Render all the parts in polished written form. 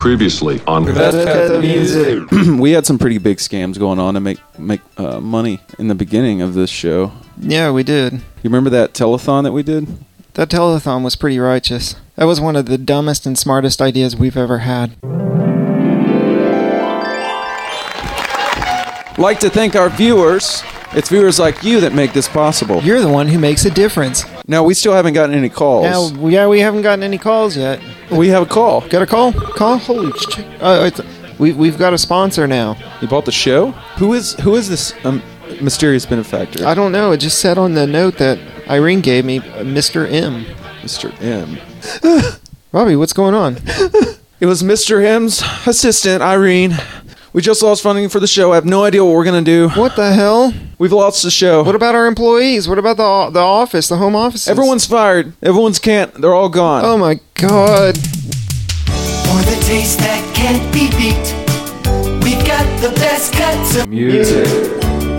Previously on Best Cut Music. We had some pretty big scams going on to make money in the beginning of this show. Yeah, we did. You remember that telethon that we did? That telethon was pretty righteous. That was one of the dumbest and smartest ideas we've ever had. Like to thank our viewers. It's viewers like you that make this possible. You're the one who makes a difference. Now, we still haven't gotten any calls. Yeah, we haven't gotten any calls yet. We have a call. Got a call? Call? Holy shit. We've got a sponsor now. You bought the show? Who is this mysterious benefactor? I don't know. It just said on the note that Irene gave me, Mr. M. Mr. M. Robbie, what's going on? It was Mr. M's assistant, Irene. We just lost funding for the show. I have no idea what we're going to do. What the hell? We've lost the show. What about our employees? What about the office, the home office? Everyone's fired. Everyone's can't. They're all gone. Oh my god. For the taste that can't be beat, we've got the best cuts of music.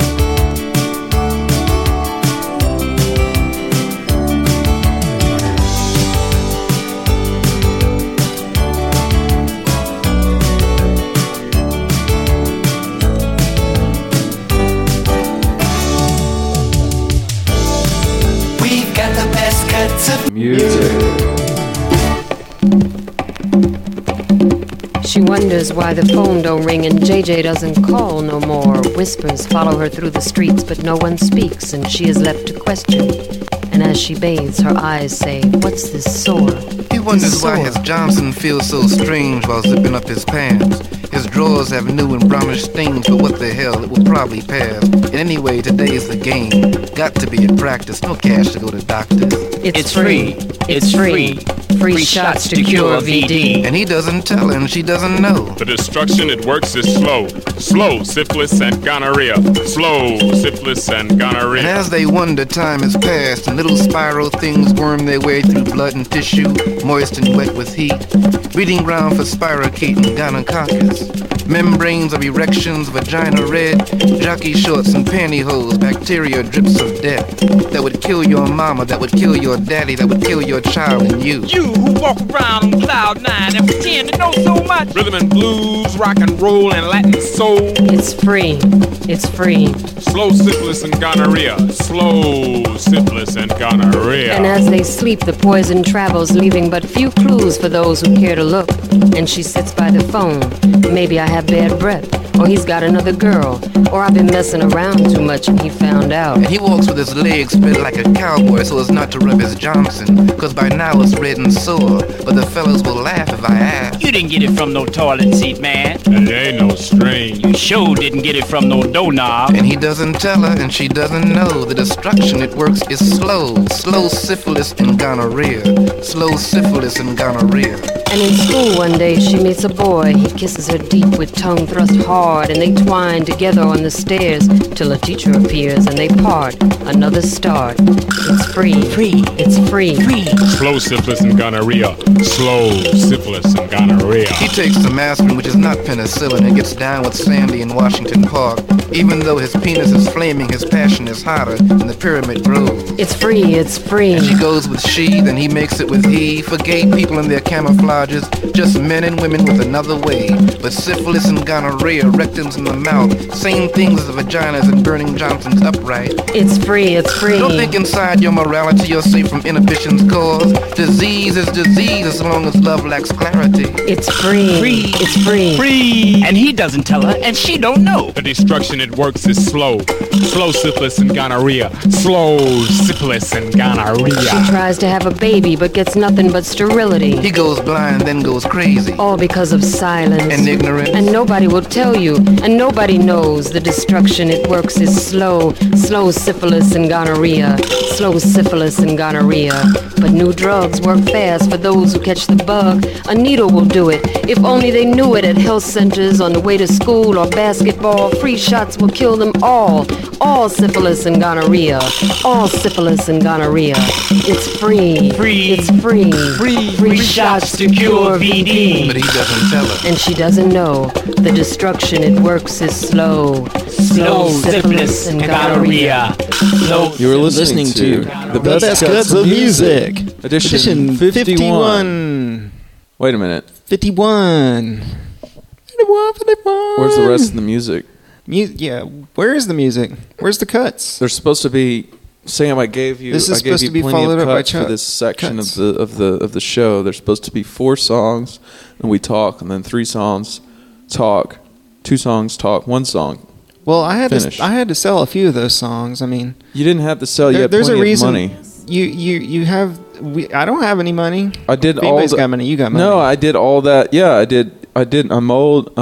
She wonders why the phone don't ring and JJ doesn't call no more. Whispers follow her through the streets, but no one speaks, and she is left to question. And as she bathes, her eyes say, "What's this sore?" He wonders why his Johnson feels so strange while zipping up his pants. His drawers have new and brownish stains, but what the hell, it will probably pass. And anyway, today's the game. Got to be in practice, no cash to go to doctors. It's free. It's free. Free shots to cure VD. And he doesn't tell her and she doesn't know. The destruction it works is slow. Slow syphilis and gonorrhea. Slow syphilis and gonorrhea. And as they wonder, time has passed, and little spiral things worm their way through blood and tissue, moist and wet with heat, reading ground for spirochete and gonococcus. Membranes of erections, vagina red, jockey shorts and pantyhose, bacteria drips of death that would kill your mama, that would kill your daddy, that would kill your child and you. You who walk around on cloud nine and pretend to know so much. Rhythm and blues, rock and roll, and Latin soul. It's free. It's free. Slow syphilis and gonorrhea. Slow syphilis and gonorrhea. And as they sleep, the poison travels, leaving but few clues for those who care to look. And she sits by the phone. Maybe I have bad breath, or he's got another girl, or I've been messing around too much and he found out. And he walks with his legs spread like a cowboy so as not to rub his Johnson, cause by now it's red and sore, but the fellas will laugh if I ask. You didn't get it from no toilet seat, man. And it ain't no strain. You sure didn't get it from no doorknob. And he doesn't tell her and she doesn't know. The destruction it works is slow. Slow syphilis and gonorrhea. Slow syphilis and gonorrhea. And in school one day she meets a boy. He kisses her deep with tongue thrust hard, and they twine together on the stairs till a teacher appears and they part. Another start. It's free. Free. It's free. Free. Slow syphilis and gonorrhea. Slow syphilis and gonorrhea. He takes some aspirin, which is not penicillin, and gets down with Sandy in Washington Park. Even though his penis is flaming, his passion is hotter than the pyramid grows. It's free. It's free. And she goes with she, then he makes it with he. Forget people in their camouflages, just men and women with another way. But syphilis and gonorrhea, rectums in the mouth, same things as the vaginas and burning Johnson's upright. It's free. It's free. Don't think inside your morality you're safe from inhibition's cause. Disease is disease as long as love lacks clarity. It's free. Free. It's free. Free. And he doesn't tell her, and she don't know. The destruction it works is slow. Slow syphilis and gonorrhea. Slow syphilis and gonorrhea. She tries to have a baby but gets nothing but sterility. He goes blind, then goes crazy. All because of silence. And ignorance. And nobody will tell you. And nobody knows the destruction it works is slow. Slow syphilis and gonorrhea. Slow syphilis and gonorrhea. But new drugs work fast for those who catch the bug. A needle will do it. If only they knew it at health centers on the way to school or basketball. Free shots will kill them all. All syphilis and gonorrhea. All syphilis and gonorrhea. It's free. Free. It's free. Free shots to cure VD. But he doesn't tell her. And she doesn't know the destruction it works is slow. Slow syphilis and gonorrhea. Slow. You were listening to The Best Cuts of Music. Edition 51. Wait a minute. 51. 51, 51. Where's the rest of the music? Yeah, where is the music? Where's the cuts? There's supposed to be. Sam, I gave you. This is I gave supposed you to be plenty followed of up by cuts for this section cuts. of the show. There's supposed to be 4 songs, and we talk, and then 3 songs, talk, 2 songs, talk, 1 song. Well, I had Finish. to sell a few of those songs. I mean, You didn't have to sell. You had there's plenty a reason. of money. You have. I don't have any money. I did all. Anybody's got money. You got money. No, I did all that. Yeah, I did. I mowed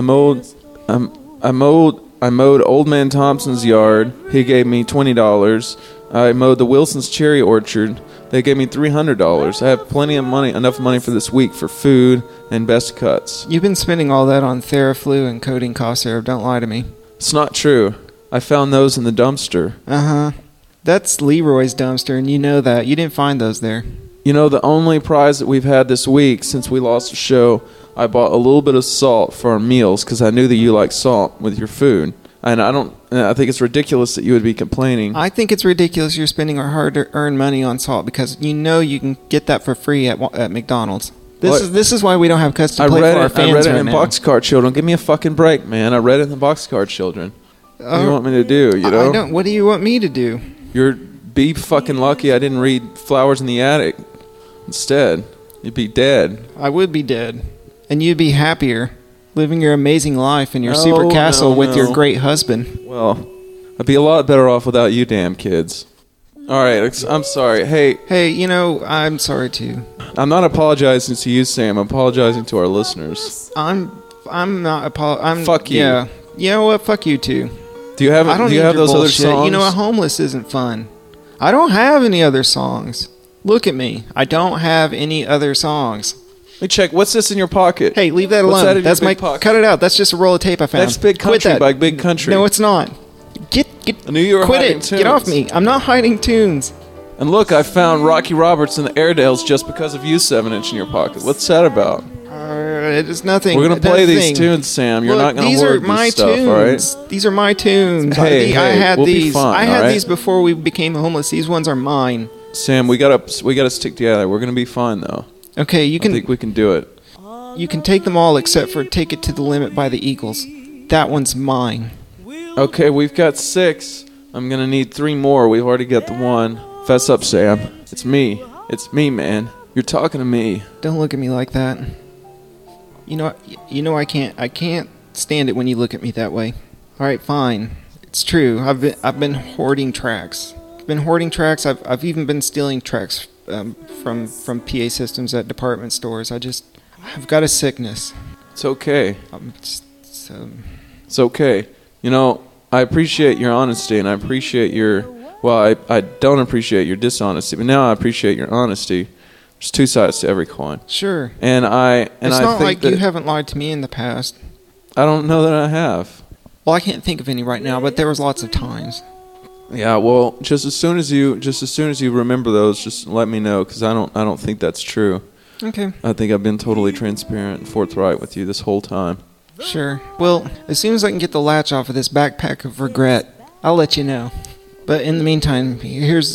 Old Man Thompson's yard. He gave me $20. I mowed the Wilson's cherry orchard. They gave me $300. I have plenty of money, enough money for this week for food and best cuts. You've been spending all that on Theraflu and codeine cough syrup. Don't lie to me. It's not true. I found those in the dumpster. Uh-huh. That's Leroy's dumpster, and you know that. You didn't find those there. You know, the only prize that we've had this week since we lost the show, I bought a little bit of salt for our meals because I knew that you like salt with your food. And I think it's ridiculous that you would be complaining. I think it's ridiculous you're spending our hard-earned money on salt because you know you can get that for free at McDonald's. This is why we don't have cuts to play for our fans I read it right in now. Boxcar Children. Give me a fucking break, man. I read it in the Boxcar Children. What do you want me to do, you know? I don't. What do you want me to do? You're be fucking lucky I didn't read Flowers in the Attic instead. You'd be dead. I would be dead. And you'd be happier, living your amazing life in your super castle with your great husband. Well, I'd be a lot better off without you damn kids. All right, I'm sorry. Hey, you know, I'm sorry too. I'm not apologizing to you, Sam. I'm apologizing to our listeners. I'm not Fuck you. Yeah. You know what? Fuck you too. Do you have those other songs? You know, a homeless isn't fun. I don't have any other songs. Look at me. I don't have any other songs. Let me check. What's this in your pocket? Hey, leave that What's alone. that in That's your my big pocket? cut it out. That's just a roll of tape I found. That's Big Quit Country that. by Big Country. No, it's not. Get. I knew you were Quit hiding it. tunes. Get off me. I'm not hiding tunes. And look, I found Rocky Roberts and the Airedales just because of you, 7-inch in your pocket. What's that about? It is nothing. We're going to That play these thing. tunes, Sam. You're Look, not going to hoard this stuff, tunes. all right? These are my tunes. Hey, I had we'll these. be fine, I had all right? these before we became homeless. These ones are mine. Sam, we gotta stick together. We're going to be fine, though. Okay, I think we can do it. You can take them all except for Take It to the Limit by the Eagles. That one's mine. Okay, we've got 6. I'm going to need 3 more. We've already got the 1. Fess up, Sam. It's me. It's me, man. You're talking to me. Don't look at me like that. You know I can't stand it when you look at me that way. All right, fine. It's true. I've been hoarding tracks. I've even been stealing tracks from PA systems at department stores. I've got a sickness. It's okay. It's okay. You know, I appreciate your honesty, and I appreciate your... Well, I don't appreciate your dishonesty, but now I appreciate your honesty. There's 2 sides to every coin. Sure. And it's I not think like that you haven't lied to me in the past. I don't know that I have. Well, I can't think of any right now, but there was lots of times. Yeah, well, just as soon as you remember those, just let me know, because I don't think that's true. Okay. I think I've been totally transparent and forthright with you this whole time. Sure. Well, as soon as I can get the latch off of this backpack of regret, I'll let you know. But in the meantime, here's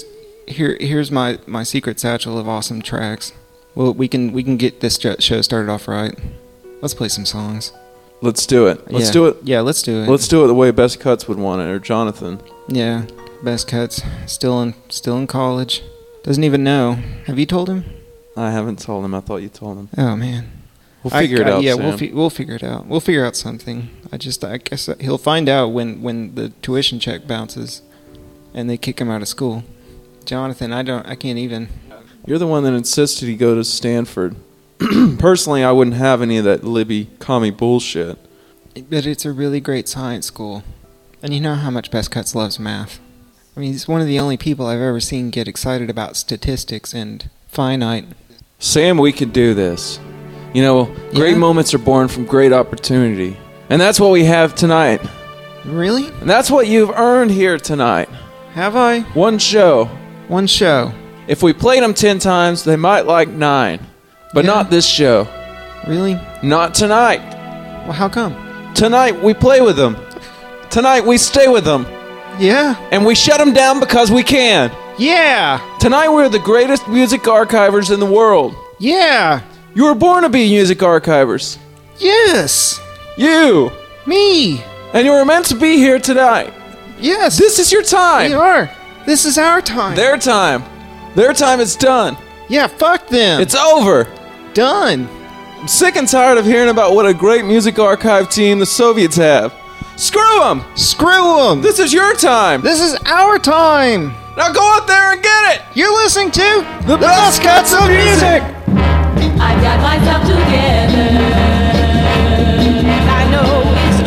my secret satchel of awesome tracks. Well, we can get this show started off right. Let's play some songs. Let's do it. Let's do it. Yeah, let's do it. Let's do it the way Best Cuts would want it, or Jonathan. Yeah, Best Cuts. Still in college. Doesn't even know. Have you told him? I haven't told him. I thought you told him. Oh man. We'll figure it out. Yeah, Sam. we'll figure it out. We'll figure out something. I guess he'll find out when the tuition check bounces, and they kick him out of school. Jonathan, I can't even. You're the one that insisted he go to Stanford. Personally, I wouldn't have any of that Libby commie bullshit. But it's a really great science school, and you know how much Best Cuts loves math. I mean, he's one of the only people I've ever seen get excited about statistics and finite. Sam, we could do this. You know, great moments are born from great opportunity. And that's what we have tonight. Really? And that's what you've earned here tonight. Have I? One show. One show. If we played them 10 times, they might like 9. But not this show. Really? Not tonight. Well, how come? Tonight, we play with them. Tonight, we stay with them. Yeah? And we shut them down because we can. Yeah! Tonight, we're the greatest music archivers in the world. Yeah! You were born to be music archivers. Yes. You. Me. And you were meant to be here tonight. Yes. This is your time. We are. This is our time. Their time. Their time is done. Yeah, fuck them. It's over. Done. I'm sick and tired of hearing about what a great music archive team the Soviets have. Screw them. Screw them. This is your time. This is our time. Now go out there and get it. You're listening to the best cuts of music. I got myself together, and I know it's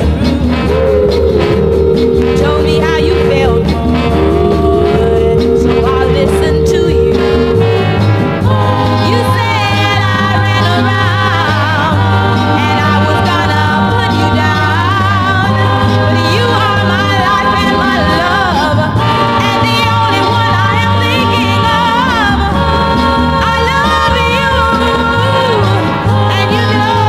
true. Told me how you felt, boy, so I'll listen to you. You said I ran around, and I was gonna put you down, but you are my life and my love, and the only one I am thinking of. I love you, and you know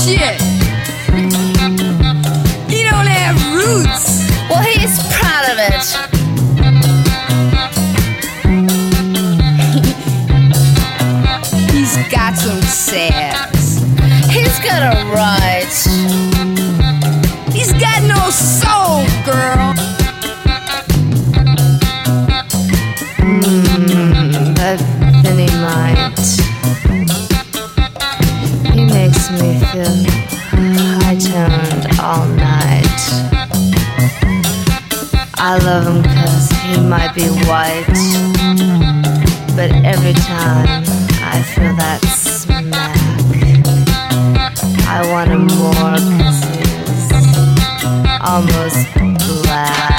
shit. He don't have roots. Well, he's proud of it. He's got some sass. He's got a right. He's got no soul, girl. But then he might. He makes me feel high-toned all night. I love him 'cause he might be white, but every time I feel that smack, I want him more 'cause he's almost black.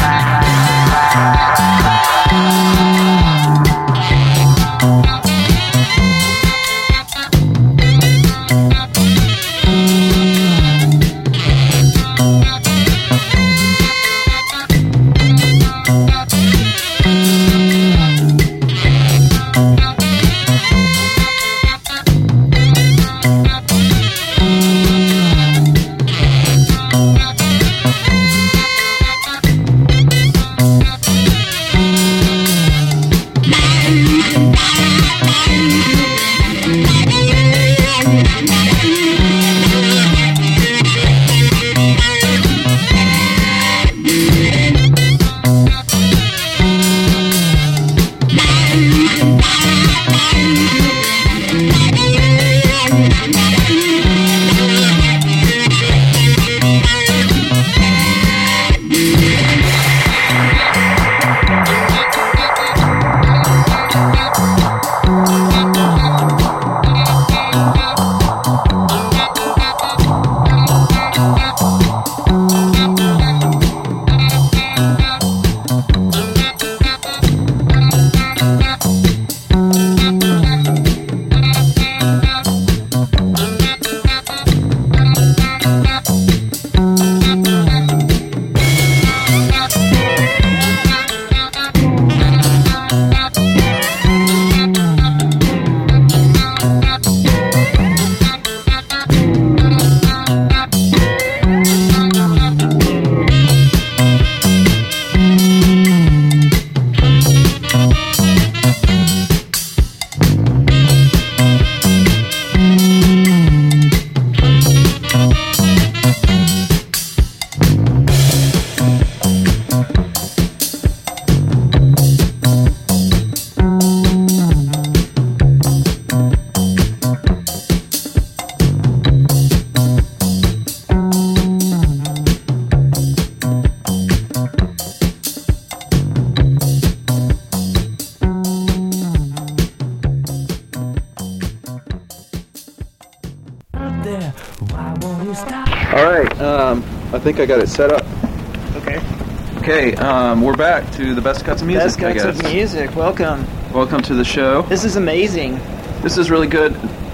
All right, I think I got it set up. Okay. Okay, we're back to the best cuts of music. Best cuts of music. Welcome. Welcome to the show. This is amazing. This is really good.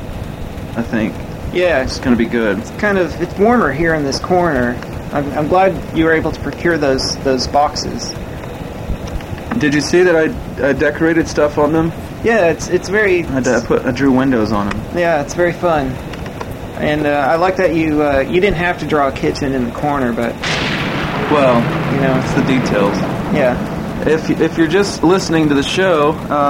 I think Yeah, it's going to be good. it's warmer here in this corner. I'm glad you were able to procure those boxes. Did you see that I decorated stuff on them? Yeah, it's very. I drew windows on them. Yeah, it's very fun. And I like that you didn't have to draw a kitchen in the corner, but Well, you know, it's the details. Yeah. If you're just listening to the show,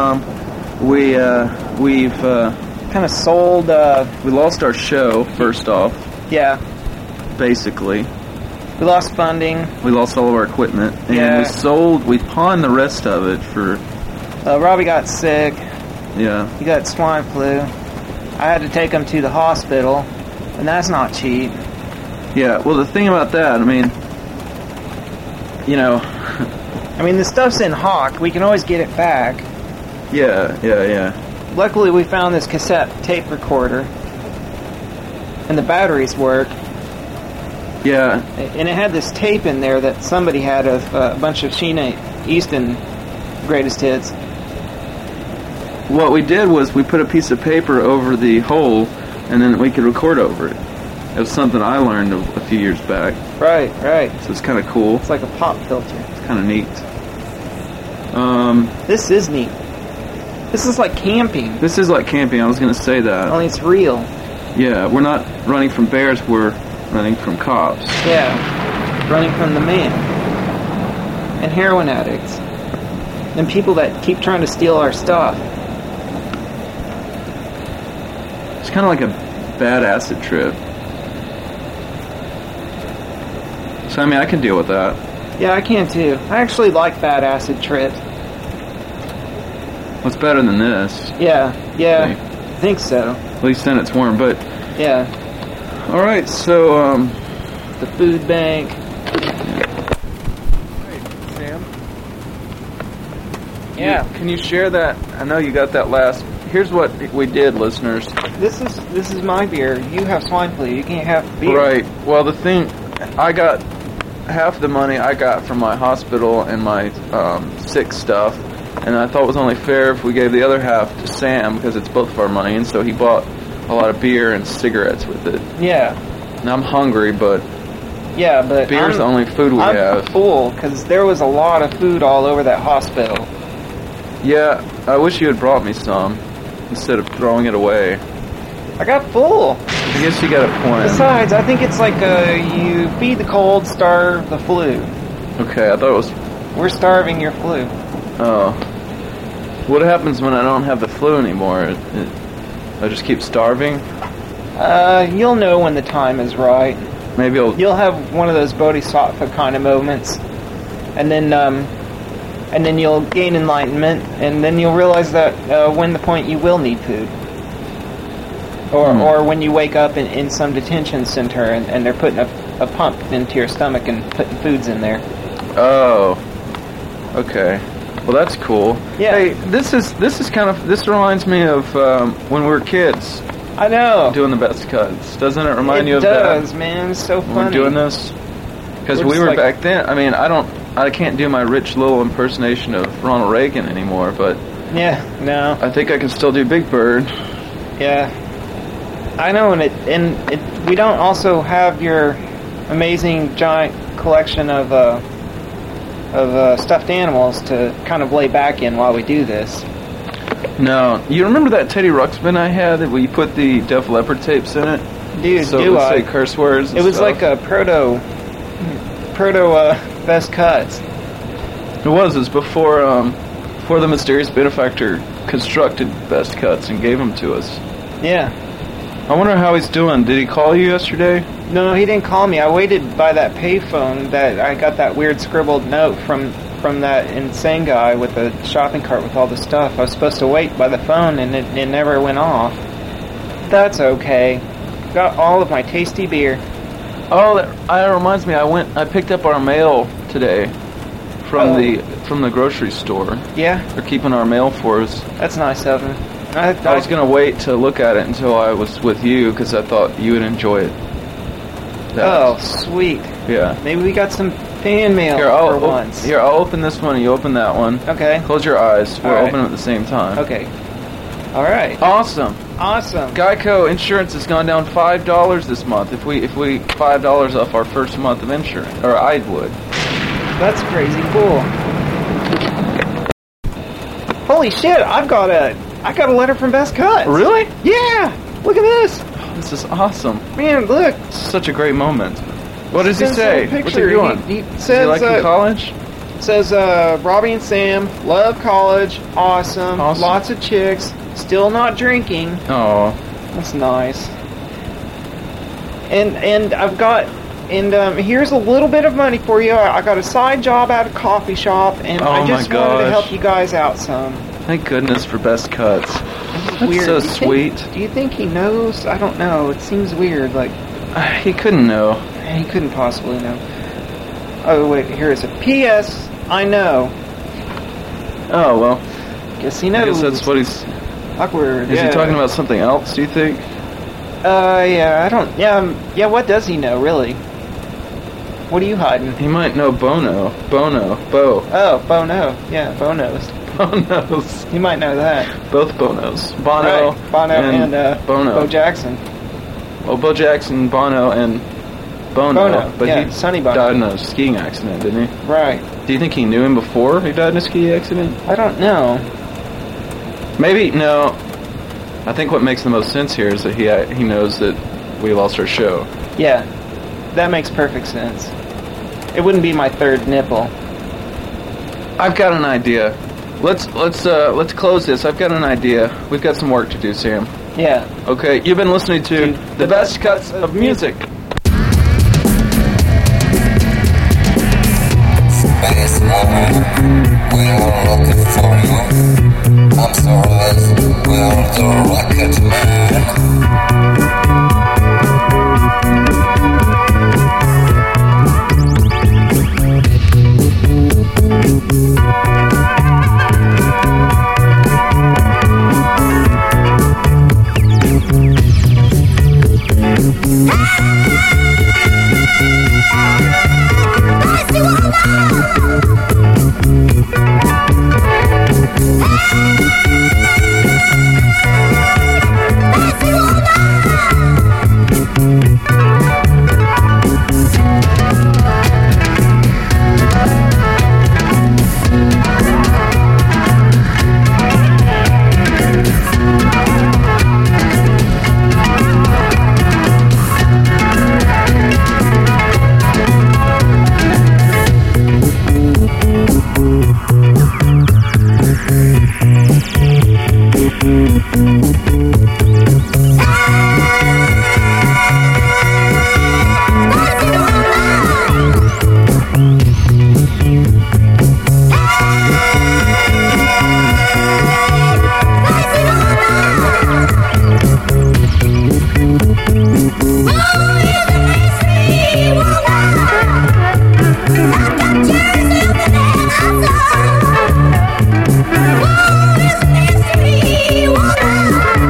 we've kind of sold. We lost our show first off. Yeah. Basically, we lost funding. We lost all of our equipment, and we pawned the rest of it for. Robbie got sick. Yeah. He got swine flu. I had to take him to the hospital, and that's not cheap. Yeah, well, the thing about that, I mean, you know... I mean, the stuff's in hock. We can always get it back. Yeah. Luckily, we found this cassette tape recorder, and the batteries work. Yeah. And it had this tape in there that somebody had of a bunch of Sheena Easton greatest hits. What we did was we put a piece of paper over the hole, and then we could record over it. It was something I learned a few years back. Right. So it's kind of cool. It's like a pop filter. It's kind of neat. This is neat. This is like camping. This is like camping, I was going to say that. Only it's real. Yeah, we're not running from bears, we're running from cops. Yeah, running from the man. And heroin addicts. And people that keep trying to steal our stuff. It's kind of like a bad acid trip. So, I mean, I can deal with that. Yeah, I can too. I actually like bad acid trips. What's better than this? Yeah, I think so. At least then it's warm, but... Yeah. Alright, so, The food bank. Sam? Yeah. Can you share that? I know you got that last... Here's what we did, listeners. This is my beer. You have swine flu. You can't have beer. Right. Well, the thing... I got... Half the money I got from my hospital and my sick stuff, and I thought it was only fair if we gave the other half to Sam because it's both of our money, and so he bought a lot of beer and cigarettes with it. Yeah. And I'm hungry, but beer's the only food we have. I'm full because there was a lot of food all over that hospital. Yeah, I wish you had brought me some instead of throwing it away. I got full. I guess you got a point. Besides, I think it's like you feed the cold, starve the flu. Okay, I thought it was... We're starving your flu. Oh. What happens when I don't have the flu anymore? I just keep starving? You'll know when the time is right. Maybe You'll have one of those bodhisattva kind of moments. And then you'll gain enlightenment, and then you'll realize that when the point you will need food. Or when you wake up in some detention center and they're putting a pump into your stomach and putting foods in there. Oh. Okay. Well, that's cool. Yeah. Hey, this reminds me of when we were kids. I know. Doing the best cuts. Doesn't it remind you of that? It that? does, man. It's so When funny. we're doing this? Because we were back then. I mean, I can't do my Rich Little impersonation of Ronald Reagan anymore, but... Yeah, no. I think I can still do Big Bird. Yeah. I know, and we don't also have your amazing giant collection of stuffed animals to kind of lay back in while we do this. No. You remember that Teddy Ruxpin I had that we put the Def Leppard tapes in it? Dude, so it would say curse words and It was stuff. like a proto best cuts. It was before the mysterious benefactor constructed best cuts and gave them to us. Yeah. I wonder how he's doing. Did he call you yesterday? No, he didn't call me. I waited by that payphone that I got that weird scribbled note from that insane guy with the shopping cart with all the stuff. I was supposed to wait by the phone and it never went off. That's okay. Got all of my tasty beer. Oh, that reminds me. I picked up our mail today from the grocery store. Yeah? They're keeping our mail for us. That's nice of them. I was going to wait to look at it until I was with you because I thought you would enjoy it. Oh, sweet. Yeah. Maybe we got some fan mail for once. Here, I'll open this one and you open that one. Okay. Close your eyes. We'll All right. open them at the same time. Okay. All right. Awesome. Geico insurance has gone down $5 this month. If we $5 off our first month of insurance, or I would. That's crazy cool. Holy shit! I got a letter from Best Cuts. Really? Yeah. Look at this. This is awesome. Man, look. Such a great moment. What does he say? What's he Picture. doing? He Does says, he like in college? Says, Robbie and Sam, love college, awesome, lots of chicks, still not drinking. Oh. That's nice. And I've got, here's a little bit of money for you. I got a side job at a coffee shop, and I just wanted to help you guys out some. Thank goodness for Best Cuts. That's weird. so sweet. Do you think he knows? I don't know. It seems weird. Like he couldn't know. He couldn't possibly know. Oh wait, here is a P.S. I know. Oh well. Guess he knows. I guess that's what he's. Awkward. Is he talking about something else? Do you think? Yeah. I don't. Yeah. What does he know really? What are you hiding? He might know Bo. Oh, Bono. Yeah, Bonos. Bonos. He might know that. Both Bonos. Bono. Right. Bono and Bono. Bo Jackson. Well, Bo Jackson, Bono, and Bono. But yeah, he Sonny Bono. died in a skiing accident, didn't he? Right. Do you think he knew him before he died in a ski accident? I don't know. Maybe, no. I think what makes the most sense here is that he knows that we lost our show. Yeah, that makes perfect sense. It wouldn't be my third nipple. I've got an idea. Let's close this. I've got an idea. We've got some work to do, Sam. Yeah. Okay, you've been listening to The Best Cuts of Music. Space woman, we were looking for you. I'm sorry, we're the Rocket Man. Whoa,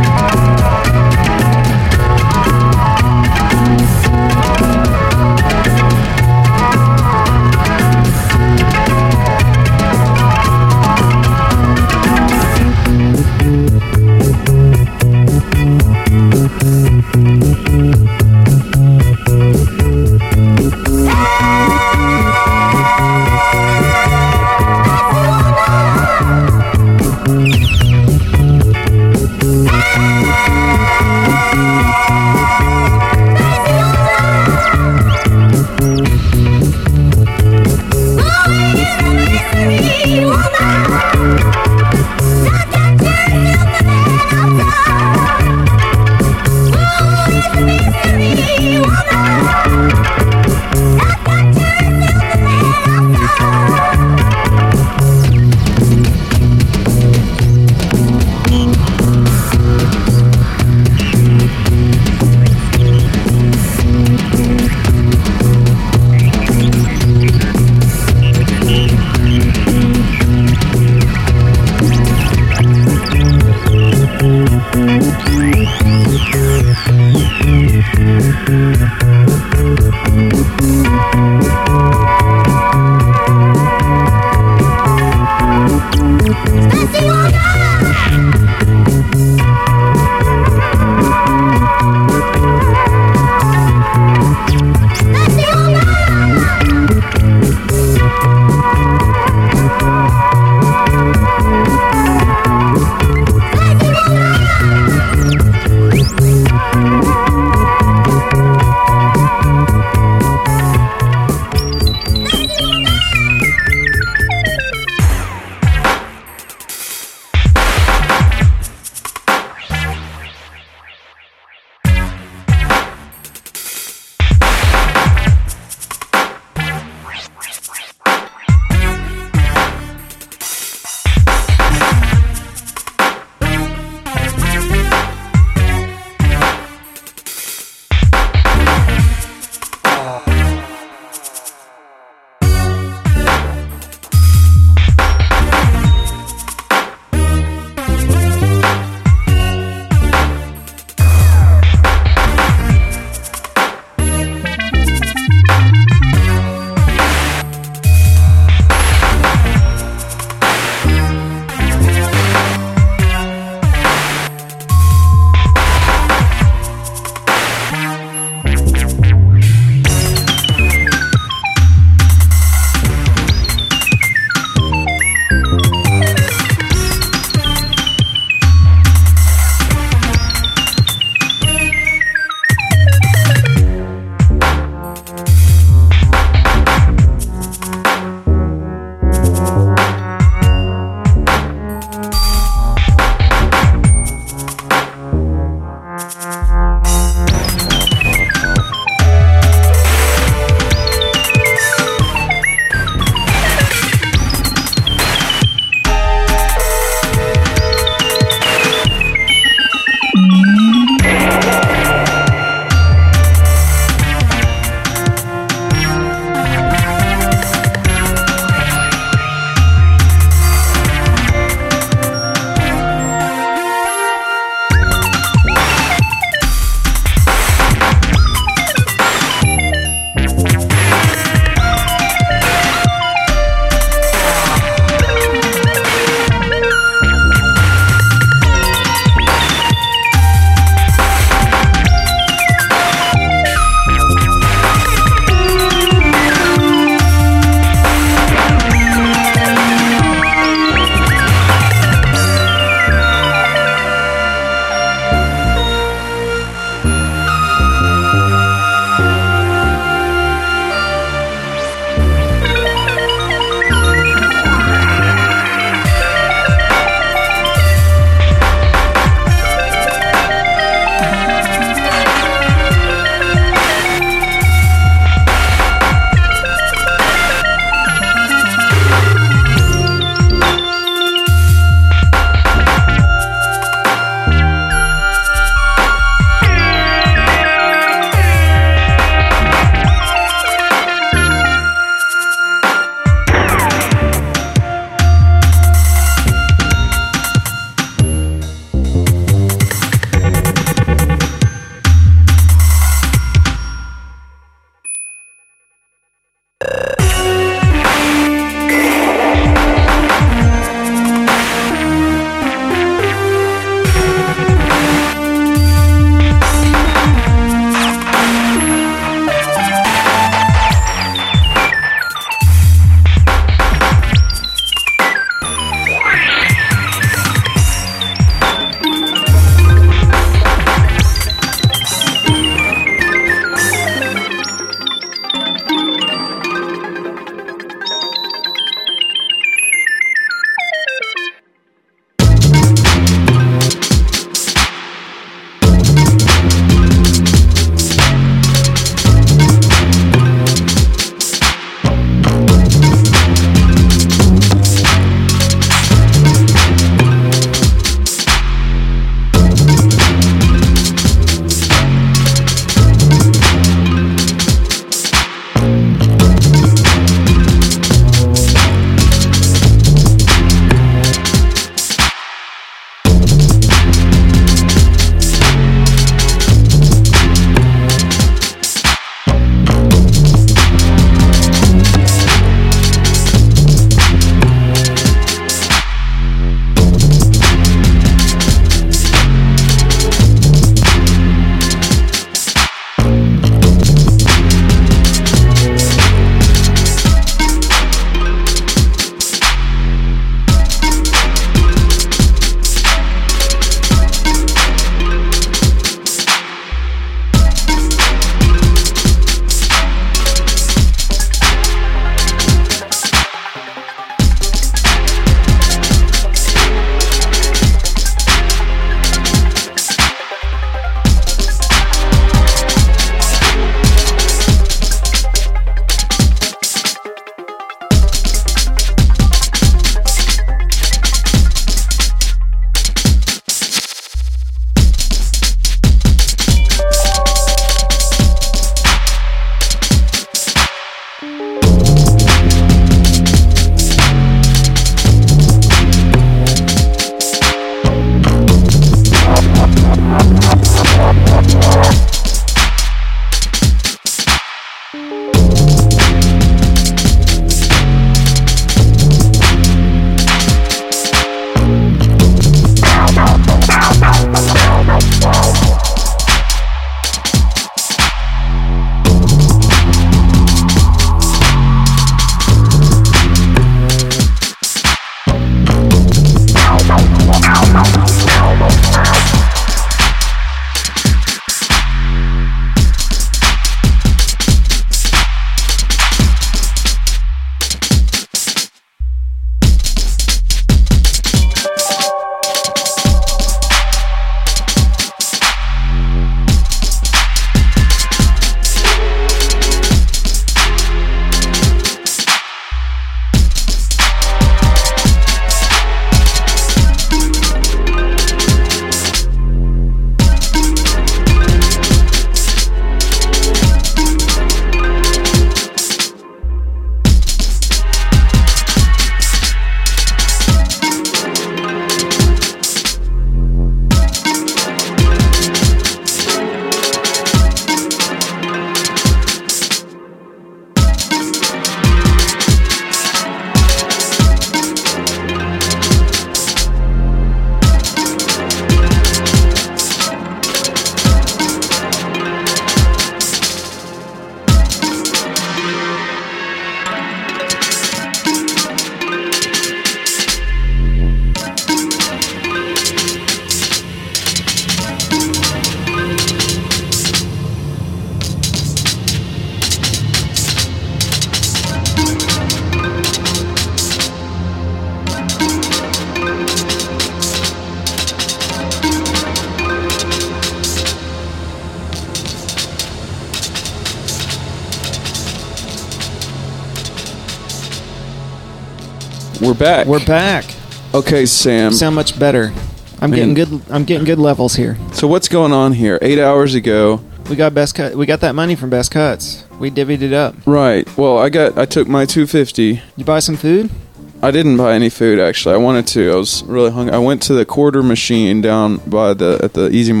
We're back. We're back. Okay, Sam. Sound much better. I'm getting good levels here. So what's going on here? 8 hours ago, we got Best Cut. We got that money from Best Cuts. We divvied it up. Right. Well, I took my $250. You buy some food? I didn't buy any food actually. I wanted to. I was really hungry. I went to the quarter machine down by at the Easy Mart,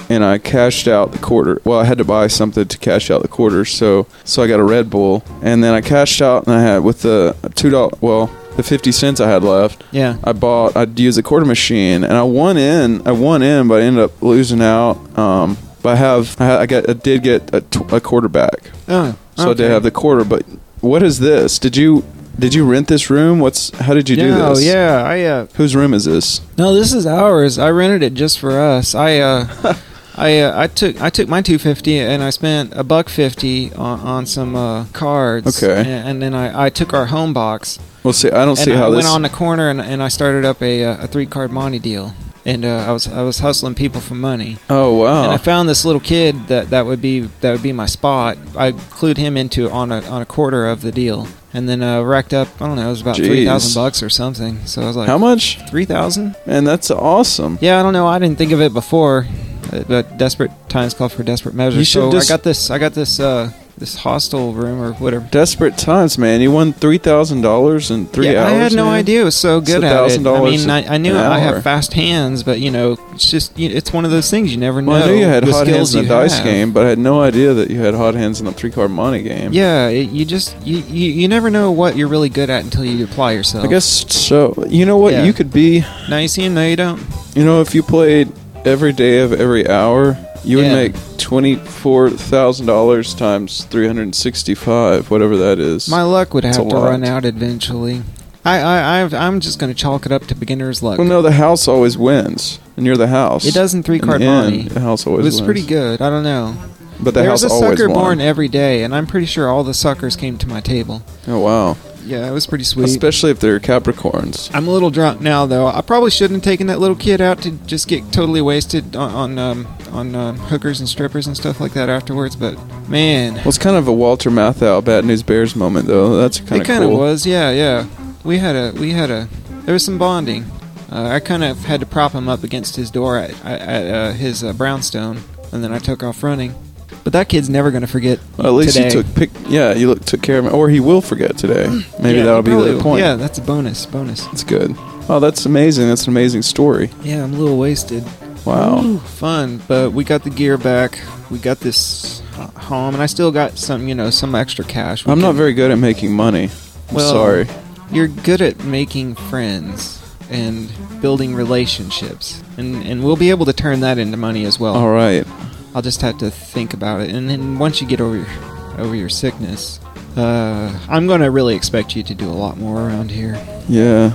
and I cashed out the quarter. Well, I had to buy something to cash out the quarter, so I got a Red Bull, and then I cashed out, and I had with the $2. Well, the 50 cents I had left. Yeah. I'd use a quarter machine, and I won in, but I ended up losing out. But I did get a quarter back. Oh, so I did have the quarter. But what is this? Did you rent this room? How did you do this? Oh yeah, Whose room is this? No, this is ours. I rented it just for us. I took my $250 and I spent $150 on some cards. Okay. And then I took our home box. Well, see, I don't see how I this. went on the corner and I started up a 3-card Monte deal. And I was hustling people for money. Oh wow! And I found this little kid that would be my spot. I clued him into on a quarter of the deal, and then racked up. I don't know, it was about $3,000 or something. So I was like, how much? $3,000. Man, that's awesome. Yeah, I don't know. I didn't think of it before, but desperate times call for desperate measures. I got this hostel room or whatever. Desperate times, man. You won $3,000 in 3 hours. I had no idea it was so good at it. I mean, I knew I have hour. fast hands, but it's just it's one of those things you never know. Well, I knew you had the hot hands skills in the you dice have. game, but I had no idea that you had hot hands in the 3-card Monte game. Yeah, you never know what you're really good at until you apply yourself. I guess so. You know what? Yeah. You could be. Now you see, no, you don't. You know, if you played every day of every hour, you would make $24,000 times 365, whatever that is. My luck would It's have a to lot. run out eventually. I'm just going to chalk it up to beginner's luck. Well, no, the house always wins, and you're the house. It doesn't 3-card In the end, Monte. The house always It was wins. pretty good. I don't know. But the There's house a always sucker won. born every day, and I'm pretty sure all the suckers came to my table. Oh wow! Yeah, it was pretty sweet. Especially if they're Capricorns. I'm a little drunk now, though. I probably shouldn't have taken that little kid out to just get totally wasted on hookers and strippers and stuff like that afterwards. But man, Well, it's kind of a Walter Matthau Bad News Bears moment, though. That's kind of cool. it kind of was, yeah. We had a there was some bonding. I kind of had to prop him up against his door at his brownstone, and then I took off running. But that kid's never going to forget. Well, at least today. you took care of him, or he will forget today. Maybe Yeah, that'll he be probably the point. Yeah, that's a bonus. That's good. Oh, that's amazing. That's an amazing story. Yeah, I'm a little wasted. Wow. Ooh, fun, but we got the gear back. We got this home, and I still got some extra cash. I'm not very good at making money. I'm sorry. You're good at making friends and building relationships, and we'll be able to turn that into money as well. All right. I'll just have to think about it, and then once you get over your sickness, I'm going to really expect you to do a lot more around here. Yeah.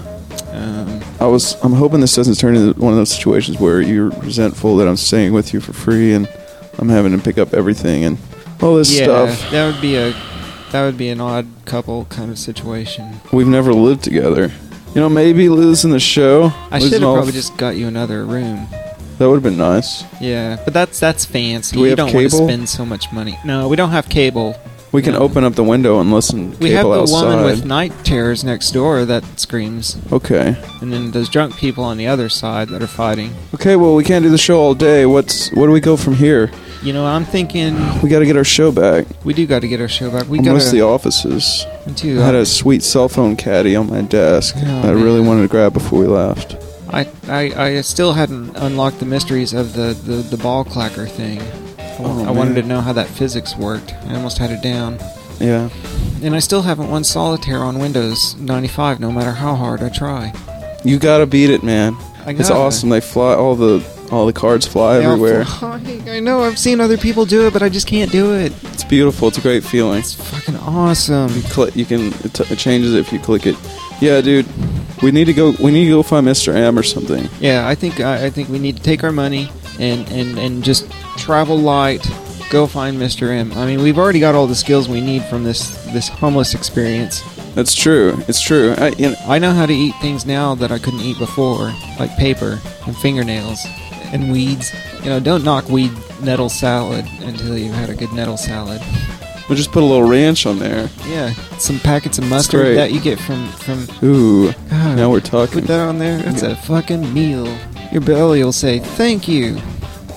I'm hoping this doesn't turn into one of those situations where you're resentful that I'm staying with you for free and I'm having to pick up everything and all this stuff. That would be an odd couple kind of situation. We've never lived together. Maybe losing the show. I should have probably just got you another room. That would have been nice. Yeah, but that's fancy. Do we You have don't want to cable? spend so much money. No, we don't have cable. We can open up the window and listen. We have cable the outside. woman with night terrors next door that screams. Okay. And then those drunk people on the other side that are fighting. Okay, well, we can't do the show all day. Where do we go from here? I'm thinking We got to get our show back. we do got to get our show back. We Most got of the offices. to. I had a sweet cell phone caddy on my desk that I really wanted to grab before we left. I still hadn't unlocked the mysteries of the ball clacker thing. I wanted to know how that physics worked. I almost had it down. Yeah. And I still haven't won solitaire on Windows 95, no matter how hard I try. You gotta beat it, man. I It's gotta. awesome. They fly all the cards fly They all everywhere. fly. I know. I've seen other people do it, but I just can't do it. It's beautiful. It's a great feeling. It's fucking awesome. It changes it if you click it. Yeah, dude. We need to go find Mr. M or something. Yeah, I think we need to take our money and just travel light. Go find Mr. M. I mean, we've already got all the skills we need from this homeless experience. That's true. It's true. I know how to eat things now that I couldn't eat before, like paper and fingernails and weeds. Don't knock weed nettle salad until you've had a good nettle salad. We'll just put a little ranch on there. Yeah, some packets of great. mustard that you get from. Ooh. God, Now we're talking. Put that on there. That's a fucking meal. Your belly will say thank you.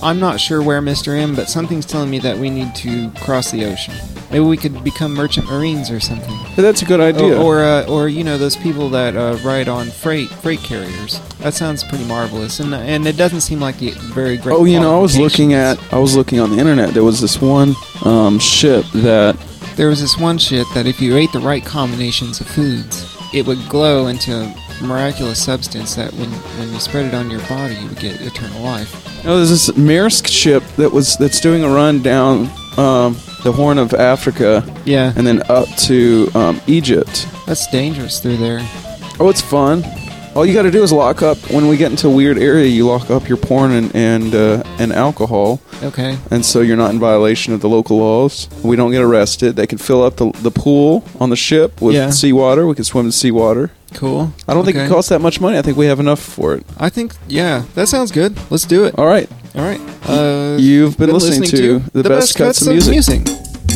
I'm not sure where, Mr. M, but something's telling me that we need to cross the ocean. Maybe we could become merchant marines or something. Hey, that's a good idea. Or you know, those people that ride on freight carriers. That sounds pretty marvelous, and it doesn't seem like the very great. Oh, you know, I was looking on the internet. There was this one ship that. There was this one ship that if you ate the right combinations of foods, it would glow into a miraculous substance that when you spread it on your body, you would get eternal life. No, there's this Maersk ship that's doing a run down the Horn of Africa. Yeah. And then up to Egypt. That's dangerous through there. Oh, it's fun. All you got to do is lock up. When we get into a weird area, you lock up your porn and alcohol. Okay. And so you're not in violation of the local laws. We don't get arrested. They can fill up the pool on the ship with seawater. We can swim in seawater. Cool. I don't think it costs that much money. I think we have enough for it. I think, yeah, that sounds good. Let's do it. All right. You've been listening to the best cuts of music.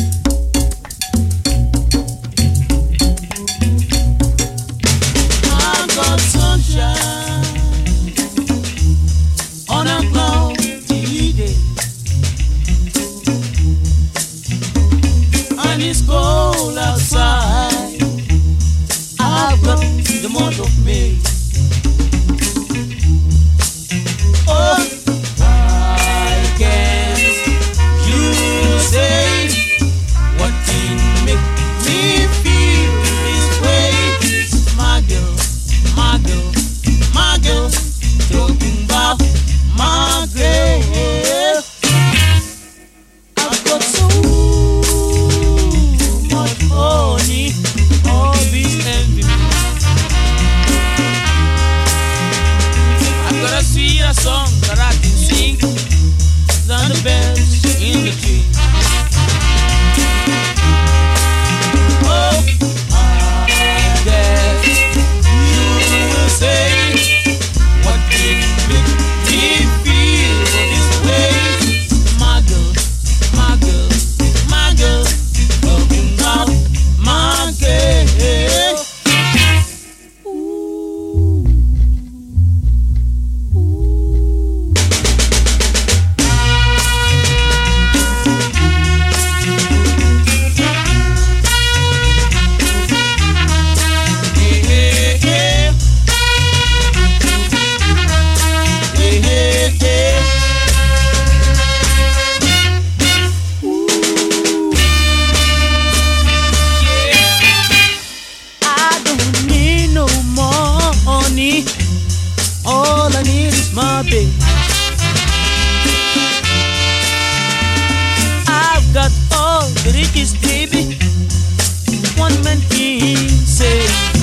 On a cloudy day, and it's cold outside. I've got the month of May. Oh, why can't you say what can make me feel this way? My girl, my girl, my girl, talking about my girl. I've got so much honey, all these envy me. I've got a sweeter song that I can sing than the bells in the tree. Oh, I guess you will say what did make me feel this way. My girl, my girl, my girl, talking about my girl. I don't need no more money. All I need is my baby. I've got all the riches, baby. One man can say.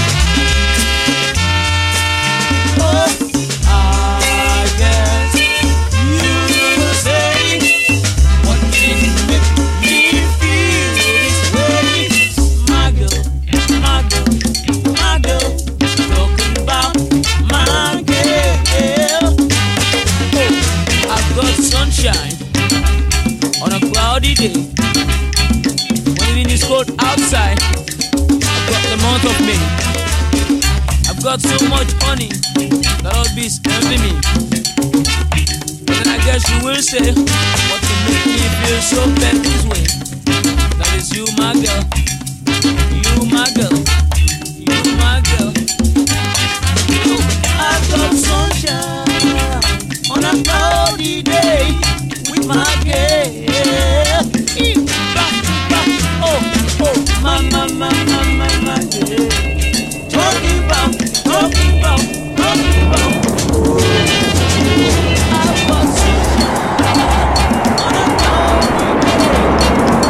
Oh, I guess you will say what did make me feel this way. My girl, my girl, my girl, talking about my girl. Oh, I've got sunshine on a cloudy day. When it is cold outside, I've got the month of May. I've got so much honey that all bees envy me. But then I guess you will say what can make me feel so bad this way. That is you, my girl. You, my girl. You, my girl. Oh, I've got sunshine on a cloudy day with my girl. Oh, oh, my girl. Talking about. I've got sunshine on a cloudy day.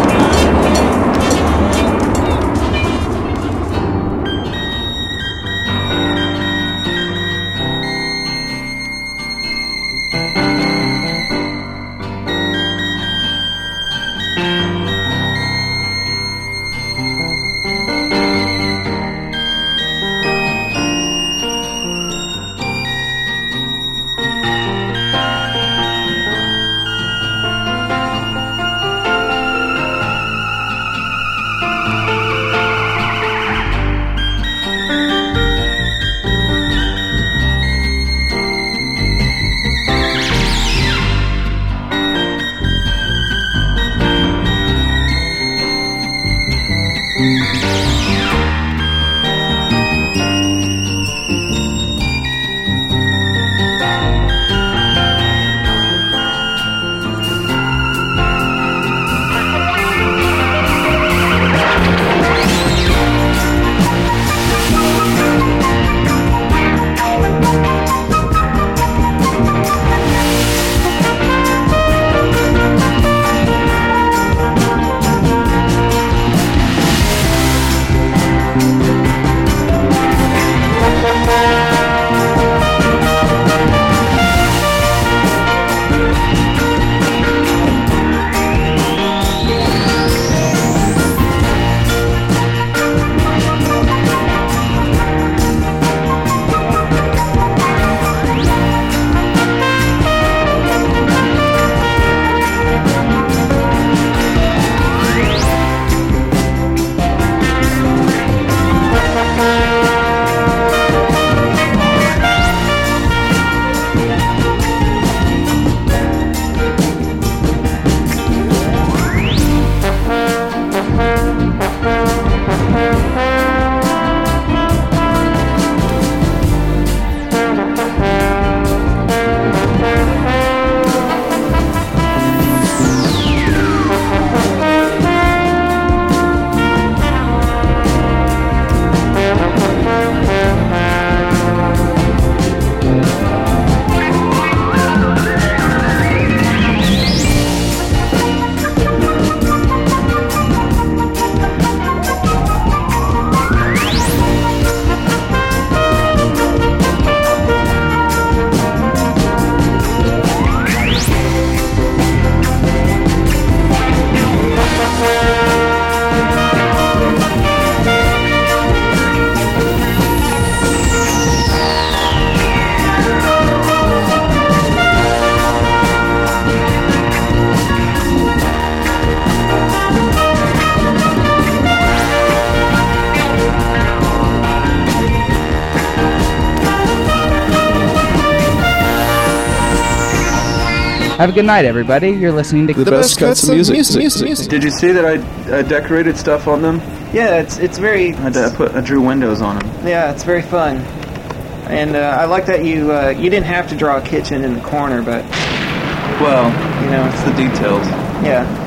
Have a good night, everybody. You're listening to The best cuts of music. Did you see that I decorated stuff on them? Yeah, it's very. I drew windows on them. Yeah, it's very fun. And I like that you didn't have to draw a kitchen in the corner, but well, you know, it's the details. Yeah.